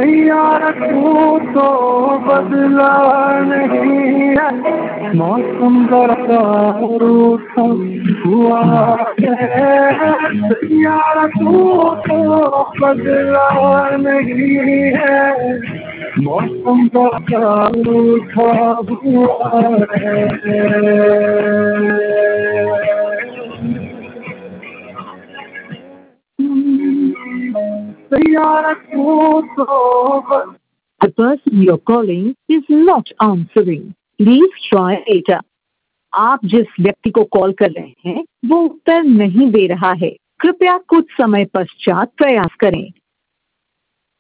तैयार तू तो बदला नहीं है, मौसम बड़ा रूठा हुआ है। तैयार तू तो बदला नहीं है, मौसम बड़ा रूठा हुआ है। तैयार तू तो The person you're calling is not answering. Please try later. आप जिस व्यक्ति को कॉल कर रहे हैं वो उत्तर नहीं दे रहा है। कृपया कुछ समय पश्चात प्रयास करें।